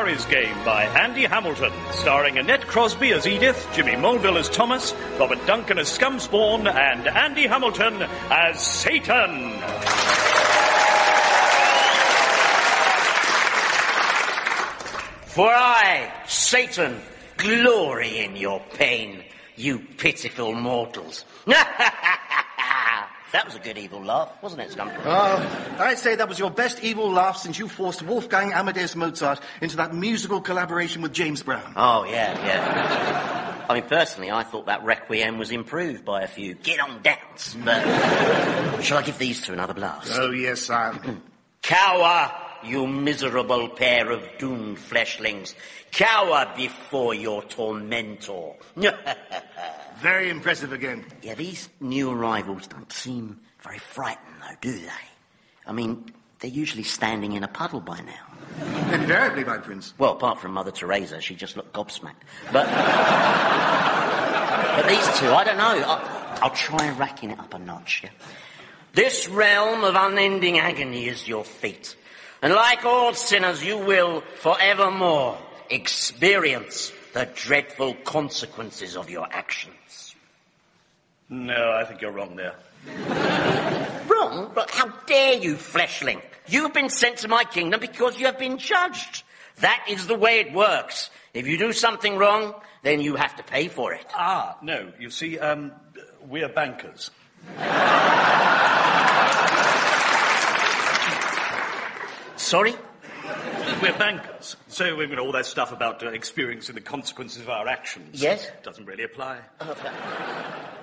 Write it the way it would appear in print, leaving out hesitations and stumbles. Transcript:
Harry's Game by Andy Hamilton, starring Annette Crosby as Edith, Jimmy Mulville as Thomas, Robert Duncan as Scumspawn, and Andy Hamilton as Satan. For I, Satan, glory in your pain, you pitiful mortals. That was a good evil laugh, wasn't it, Scumspawn? I'd say that was your best evil laugh since you forced Wolfgang Amadeus Mozart into that musical collaboration with James Brown. Oh, yeah. I mean, personally, I thought that Requiem was improved by a few get-on-downs. But shall I give these two another blast? Oh, yes, sire. Cower, you miserable pair of doomed fleshlings. Cower before your tormentor. Very impressive again. Yeah, these new arrivals don't seem very frightened, though, do they? I mean, they're usually standing in a puddle by now. Invariably, my prince. Well, apart from Mother Teresa, she just looked gobsmacked. But these two, I don't know. I'll try racking it up a notch, yeah? This realm of unending agony is your fate. And like all sinners, you will forevermore experience the dreadful consequences of your actions. No, I think you're wrong there. Wrong? But how dare you, fleshling? You've been sent to my kingdom because you have been judged. That is the way it works. If you do something wrong, then you have to pay for it. No, you see, we're bankers. Sorry? We're bankers, so all that stuff about experiencing the consequences of our actions. Yes? Doesn't really apply.